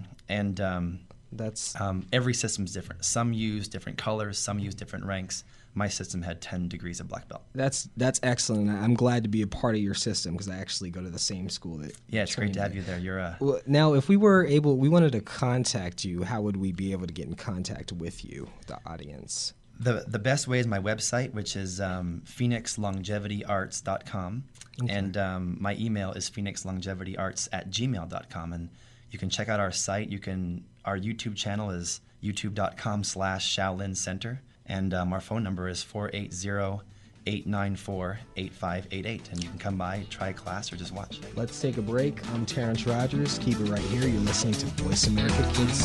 Every system is different. Some use different colors. Some use different ranks. my system had 10 degrees of black belt. That's excellent. I'm glad to be a part of your system because I actually go to the same school that. Yeah, it's great to have you there. You're Well, now, if we wanted to contact you, how would we be able to get in contact with you, the audience? The best way is my website, which is phoenixlongevityarts.com, okay. And my email is phoenixlongevityarts@gmail.com, and you can check out our site. Our YouTube channel is youtube.com/Shaolin Center, and our phone number is 480-894-8588, and you can come by, try a class, or just watch. Let's take a break. I'm Terrence Rogers. Keep it right here. You're listening to Voice America Kids.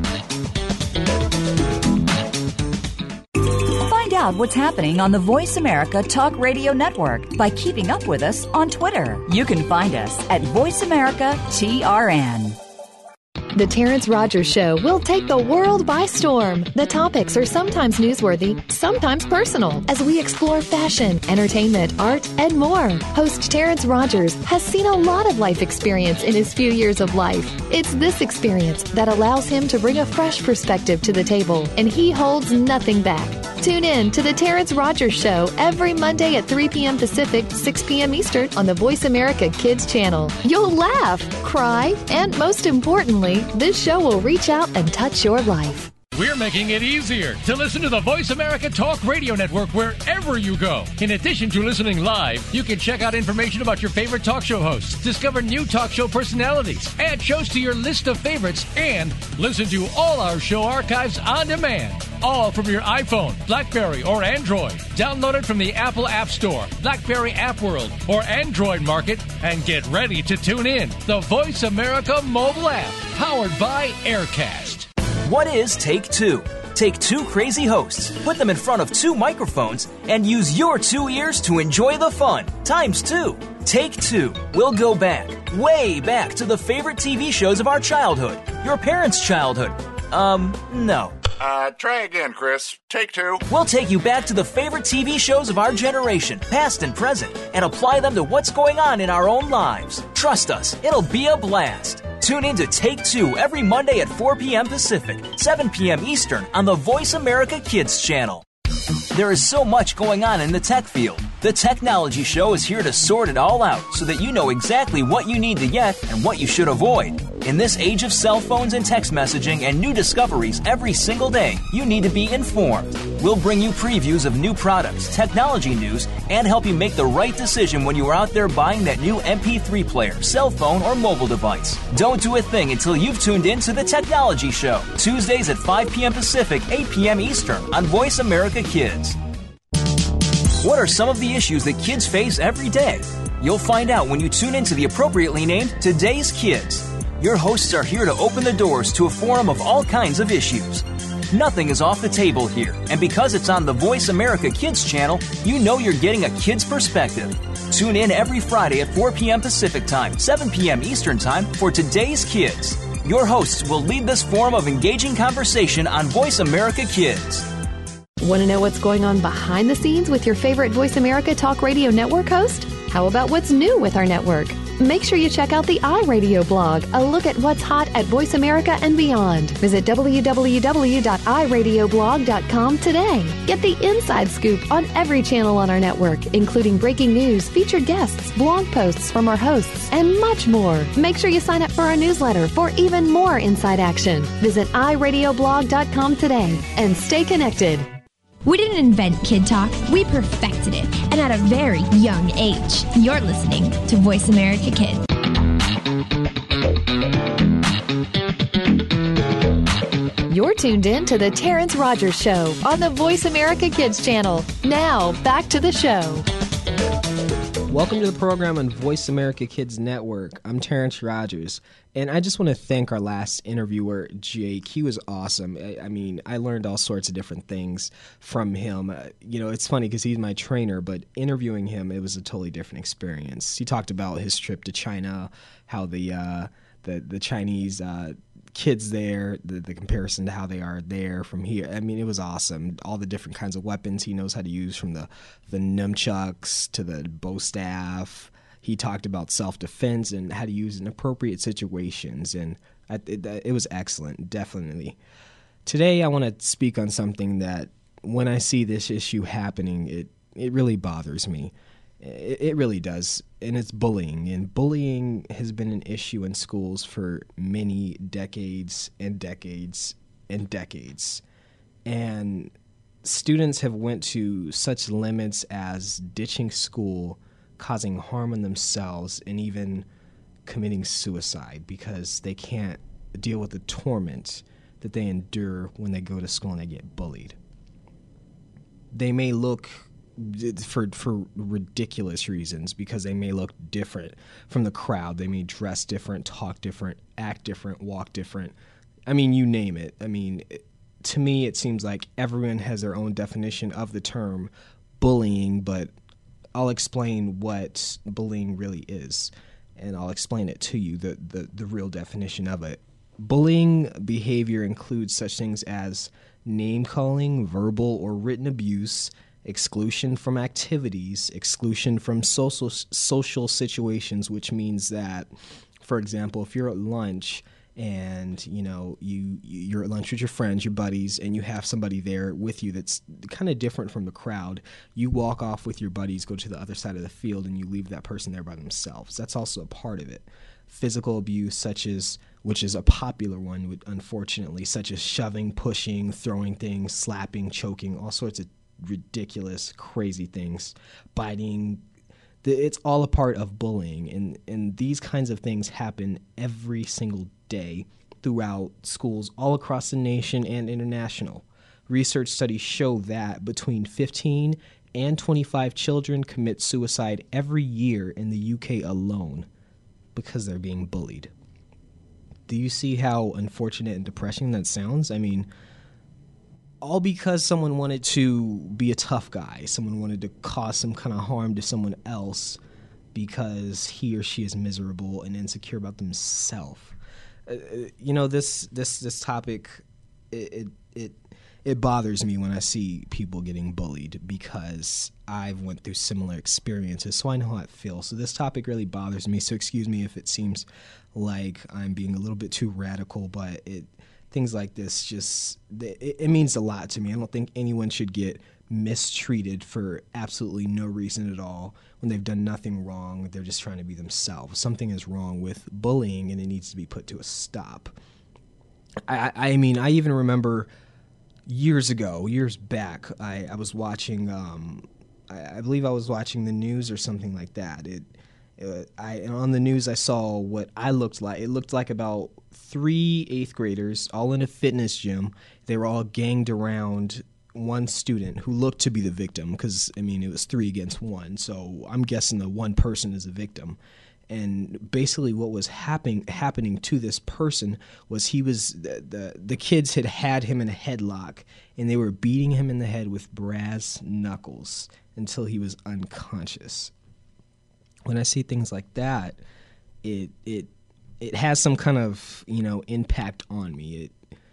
Find out what's happening on the Voice America Talk Radio Network by keeping up with us on Twitter. You can find us at Voice America TRN. The Terrence Rogers Show will take the world by storm. The topics are sometimes newsworthy, sometimes personal, as we explore fashion, entertainment, art, and more. Host Terrence Rogers has seen a lot of life experience in his few years of life. It's this experience that allows him to bring a fresh perspective to the table, and he holds nothing back. Tune in to The Terrence Rogers Show every Monday at 3 p.m. Pacific, 6 p.m. Eastern on the Voice America Kids channel. You'll laugh, cry, and most importantly, this show will reach out and touch your life. We're making it easier to listen to the Voice America Talk Radio Network wherever you go. In addition to listening live, you can check out information about your favorite talk show hosts, discover new talk show personalities, add shows to your list of favorites, and listen to all our show archives on demand. All from your iPhone, BlackBerry, or Android. Download it from the Apple App Store, BlackBerry App World, or Android Market, and get ready to tune in. The Voice America mobile app, powered by Aircast. What is Take Two? Take two crazy hosts, put them in front of two microphones, and use your two ears to enjoy the fun, times two. Take Two. We'll go back, way back to the favorite TV shows of our childhood, your parents' childhood. No. Try again, Chris. Take two. We'll take you back to the favorite TV shows of our generation, past and present, and apply them to what's going on in our own lives. Trust us, it'll be a blast. Tune in to Take Two every Monday at 4 p.m. Pacific, 7 p.m. Eastern on the Voice America Kids channel. There is so much going on in the tech field. The Technology Show is here to sort it all out so that you know exactly what you need to get and what you should avoid. In this age of cell phones and text messaging and new discoveries every single day, you need to be informed. We'll bring you previews of new products, technology news, and help you make the right decision when you are out there buying that new MP3 player, cell phone, or mobile device. Don't do a thing until you've tuned in to The Technology Show, Tuesdays at 5 p.m. Pacific, 8 p.m. Eastern on Voice America Kids. What are some of the issues that kids face every day? You'll find out when you tune into the appropriately named Today's Kids. Your hosts are here to open the doors to a forum of all kinds of issues. Nothing is off the table here, and because it's on the Voice America Kids channel, you know you're getting a kid's perspective. Tune in every Friday at 4 p.m. Pacific Time, 7 p.m. Eastern Time for Today's Kids. Your hosts will lead this forum of engaging conversation on Voice America Kids. Want to know what's going on behind the scenes with your favorite Voice America Talk Radio Network host? How about what's new with our network? Make sure you check out the iRadio blog, a look at what's hot at Voice America and beyond. Visit www.iradioblog.com today. Get the inside scoop on every channel on our network, including breaking news, featured guests, blog posts from our hosts, and much more. Make sure you sign up for our newsletter for even more inside action. Visit iradioblog.com today and stay connected. We didn't invent Kid Talk, we perfected it, and at a very young age. You're listening to Voice America Kids. You're tuned in to The Terrence Rogers Show on the Voice America Kids channel. Now, back to the show. Welcome to the program on Voice America Kids Network. I'm Terrence Rogers, and I just want to thank our last interviewer, Jake. He was awesome. I mean, I learned all sorts of different things from him. It's funny because he's my trainer, but interviewing him, it was a totally different experience. He talked about his trip to China, how the Chinese kids there, the comparison to how they are there from here. I mean, it was awesome. All the different kinds of weapons he knows how to use, from the nunchucks to the bow staff. He talked about self-defense and how to use in appropriate situations, and it was excellent, definitely. Today I want to speak on something that when I see this issue happening, it really bothers me. It really does. And it's bullying. And bullying has been an issue in schools for many decades and decades and decades. And students have went to such limits as ditching school, causing harm on themselves, and even committing suicide because they can't deal with the torment that they endure when they go to school and they get bullied. They may look for ridiculous reasons because they may look different from the crowd. They may dress different, talk different, act different, walk different. I mean, you name it. I mean, to me, it seems like everyone has their own definition of the term bullying, but I'll explain what bullying really is, and I'll explain it to you, the real definition of it. Bullying behavior includes such things as name-calling, verbal or written abuse, exclusion from activities, exclusion from social situations, which means that, for example, if you're at lunch and you're at lunch with your friends, your buddies, and you have somebody there with you that's kind of different from the crowd, you walk off with your buddies, go to the other side of the field, and you leave that person there by themselves. That's also a part of it. Physical abuse, which is a popular one, unfortunately, such as shoving, pushing, throwing things, slapping, choking, all sorts of ridiculous, crazy things, biting. It's all a part of bullying, and these kinds of things happen every single day throughout schools all across the nation and international. Research studies show that between 15 and 25 children commit suicide every year in the UK alone because they're being bullied. Do you see how unfortunate and depressing that sounds? I mean, all because someone wanted to be a tough guy. Someone wanted to cause some kind of harm to someone else because he or she is miserable and insecure about themselves. This topic, it bothers me when I see people getting bullied because I've went through similar experiences, so I know how it feels. So this topic really bothers me, so excuse me if it seems like I'm being a little bit too radical, but things like this it means a lot to me. I don't think anyone should get mistreated for absolutely no reason at all when they've done nothing wrong. They're just trying to be themselves. Something is wrong with bullying, and it needs to be put to a stop. I mean, I even remember years back, I was watching, I believe I was watching the news or something like that. On the news, I saw what I looked like. It looked like about 3 8th graders all in a fitness gym. They were all ganged around one student who looked to be the victim because, I mean, it was 3 against 1. So I'm guessing the one person is a victim. And basically what was happening to this person was the kids had him in a headlock, and they were beating him in the head with brass knuckles until he was unconscious. When I see things like that, it has some kind of impact on me.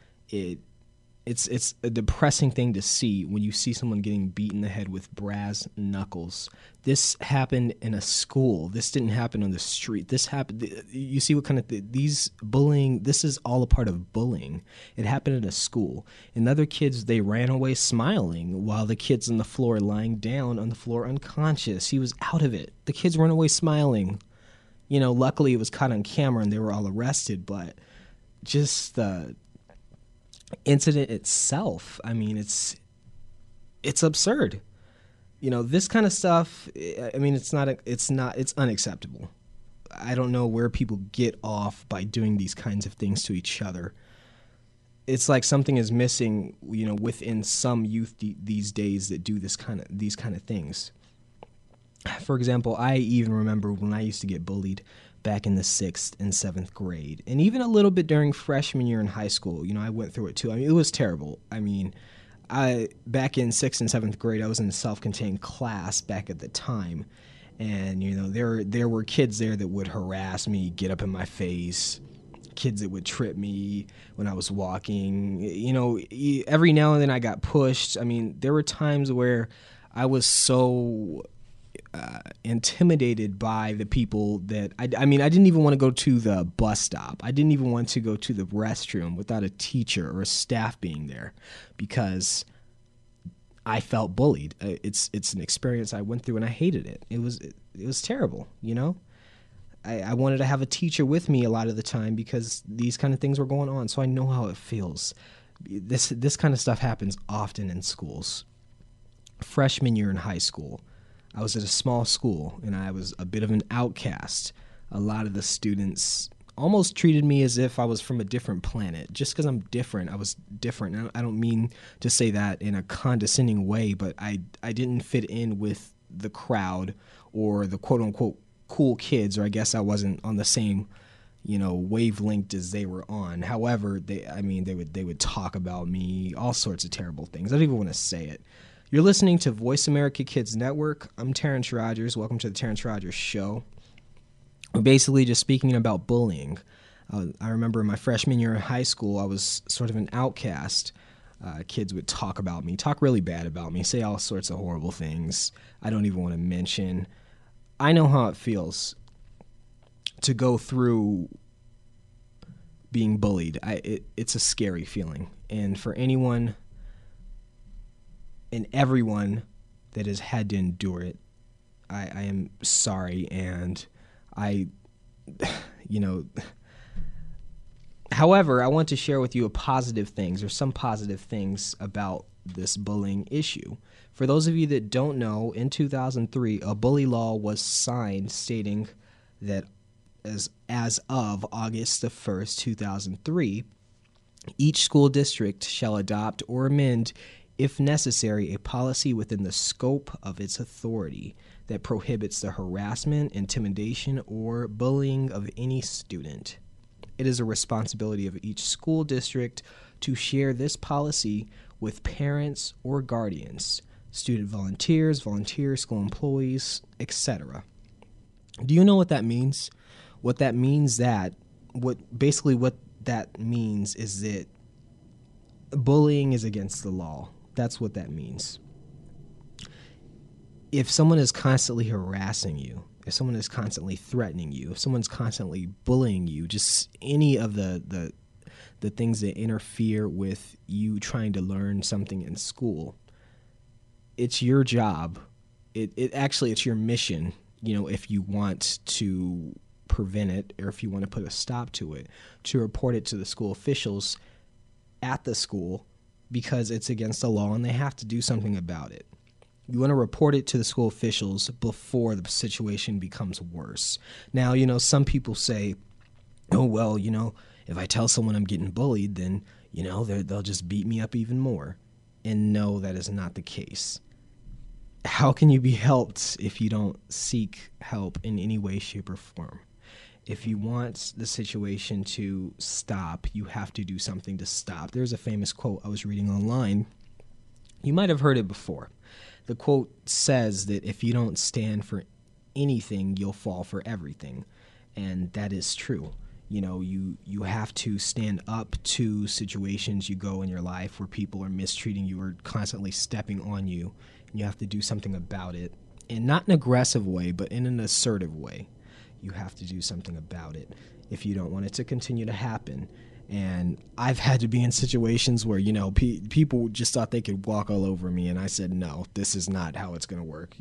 It's a depressing thing to see when you see someone getting beat in the head with brass knuckles. This happened in a school. This didn't happen on the street. This happened. You see what kind of these bullying. This is all a part of bullying. It happened in a school. And the other kids, they ran away smiling while the kids on the floor lying down on the floor unconscious. He was out of it. The kids ran away smiling. Luckily it was caught on camera and they were all arrested. But just the incident itself, I mean, it's absurd. This kind of stuff, I mean, it's unacceptable. I don't know where people get off by doing these kinds of things to each other. It's like something is missing, within some youth these days that do these kind of things. For example, I even remember when I used to get bullied back in the 6th and 7th grade, and even a little bit during freshman year in high school. I went through it too. I mean, it was terrible. I mean, back in 6th and 7th grade, I was in a self-contained class back at the time, and there were kids there that would harass me, get up in my face, kids that would trip me when I was walking. Every now and then I got pushed. I mean, there were times where I was so intimidated by the people that I didn't even want to go to the bus stop. I didn't even want to go to the restroom without a teacher or a staff being there because I felt bullied. It's an experience I went through, and I hated it. It was terrible, you know? I wanted to have a teacher with me a lot of the time because these kind of things were going on, so I know how it feels. This kind of stuff happens often in schools. Freshman year in high school, I was at a small school, and I was a bit of an outcast. A lot of the students almost treated me as if I was from a different planet. Just because I'm different, I was different. I don't mean to say that in a condescending way, but I didn't fit in with the crowd or the quote-unquote cool kids, or I guess I wasn't on the same, wavelength as they were on. However, they would talk about me, all sorts of terrible things. I don't even want to say it. You're listening to Voice America Kids Network. I'm Terrence Rogers. Welcome to the Terrence Rogers Show. We're basically just speaking about bullying. I remember in my freshman year in high school, I was sort of an outcast. Kids would talk about me, talk really bad about me, say all sorts of horrible things I don't even want to mention. I know how it feels to go through being bullied. It's a scary feeling. And for anyone and everyone that has had to endure it, I am sorry. And however, I want to share with you some positive things about this bullying issue. For those of you that don't know, in 2003, a bully law was signed stating that as of August the 1st, 2003, each school district shall adopt or amend, if necessary, a policy within the scope of its authority that prohibits the harassment, intimidation, or bullying of any student. It is a responsibility of each school district to share this policy with parents or guardians, student volunteers, school employees, etc. Do you know what that means? What that means is that bullying is against the law. That's what that means. If someone is constantly harassing you, if someone is constantly threatening you, if someone's constantly bullying you, just any of the things that interfere with you trying to learn something in school, it's your job. It's your mission, if you want to prevent it or if you want to put a stop to it, to report it to the school officials at the school because it's against the law and they have to do something about it. You want to report it to the school officials before the situation becomes worse. Now, some people say, oh, well, if I tell someone I'm getting bullied, then, they'll just beat me up even more. And no, that is not the case. How can you be helped if you don't seek help in any way, shape, or form? If you want the situation to stop, you have to do something to stop. There's a famous quote I was reading online. You might have heard it before. The quote says that if you don't stand for anything, you'll fall for everything. And that is true. You have to stand up to situations you go in your life where people are mistreating you or constantly stepping on you. And you have to do something about it. And not in an aggressive way, but in an assertive way. You have to do something about it if you don't want it to continue to happen. And I've had to be in situations where, people just thought they could walk all over me. And I said, no, this is not how it's going to work.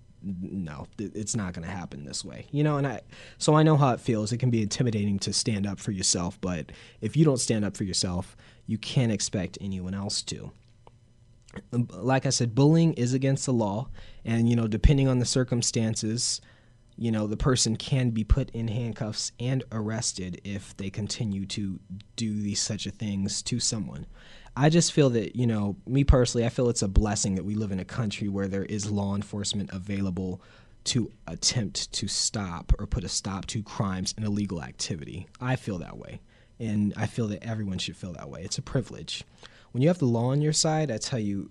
No, it's not going to happen this way. So I know how it feels. It can be intimidating to stand up for yourself. But if you don't stand up for yourself, you can't expect anyone else to. Like I said, bullying is against the law. And, depending on the circumstances, the person can be put in handcuffs and arrested if they continue to do these such things to someone. I just feel that, me personally, I feel it's a blessing that we live in a country where there is law enforcement available to attempt to stop or put a stop to crimes and illegal activity. I feel that way. And I feel that everyone should feel that way. It's a privilege. When you have the law on your side, I tell you,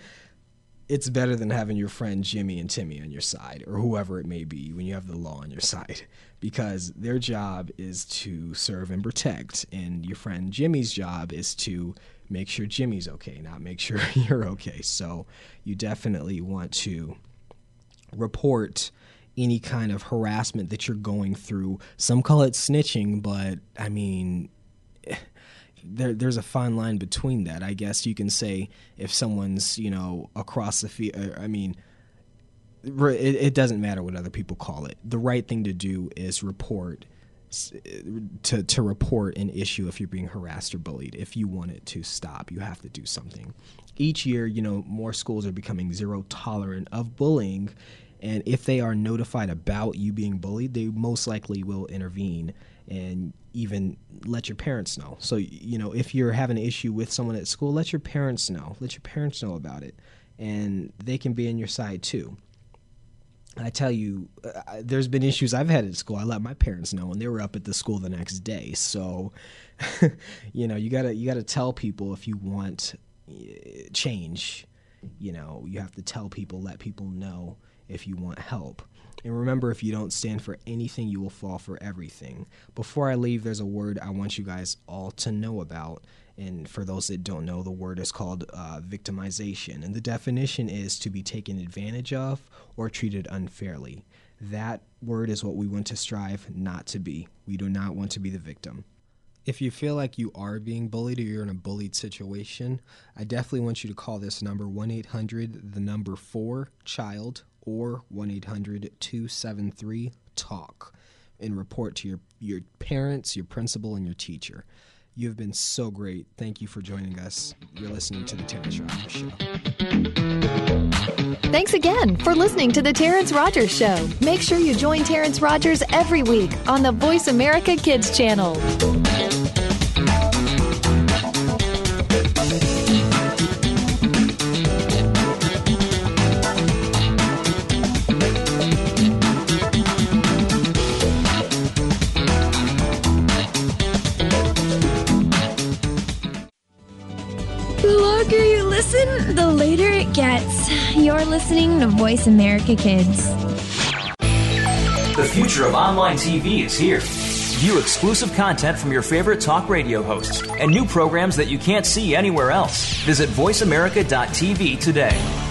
it's better than having your friend Jimmy and Timmy on your side, or whoever it may be, when you have the law on your side, because their job is to serve and protect, and your friend Jimmy's job is to make sure Jimmy's okay, not make sure you're okay. So you definitely want to report any kind of harassment that you're going through. Some call it snitching, but there's a fine line between that. I guess you can say if someone's, across the field, I mean, it doesn't matter what other people call it. The right thing to do is report an issue if you're being harassed or bullied. If you want it to stop, you have to do something. Each year, more schools are becoming zero tolerant of bullying, and if they are notified about you being bullied, they most likely will intervene and even let your parents know. So, if you're having an issue with someone at school, let your parents know. Let your parents know about it, and they can be on your side too. I tell you, there's been issues I've had at school. I let my parents know, and they were up at the school the next day. So, you gotta tell people if you want change. You have to tell people, let people know if you want help. And remember, if you don't stand for anything, you will fall for everything. Before I leave, there's a word I want you guys all to know about. And for those that don't know, the word is called victimization. And the definition is to be taken advantage of or treated unfairly. That word is what we want to strive not to be. We do not want to be the victim. If you feel like you are being bullied or you're in a bullied situation, I definitely want you to call this number, 1-800-4-CHILD, or 1-800-273-TALK, and report to your parents, your principal, and your teacher. You have been so great. Thank you for joining us. You're listening to The Terrence Rogers Show. Thanks again for listening to The Terrence Rogers Show. Make sure you join Terrence Rogers every week on the Voice America Kids channel. The longer you listen, the later it gets. You're listening to Voice America Kids. The future of online TV is here. View exclusive content from your favorite talk radio hosts and new programs that you can't see anywhere else. Visit voiceamerica.tv today.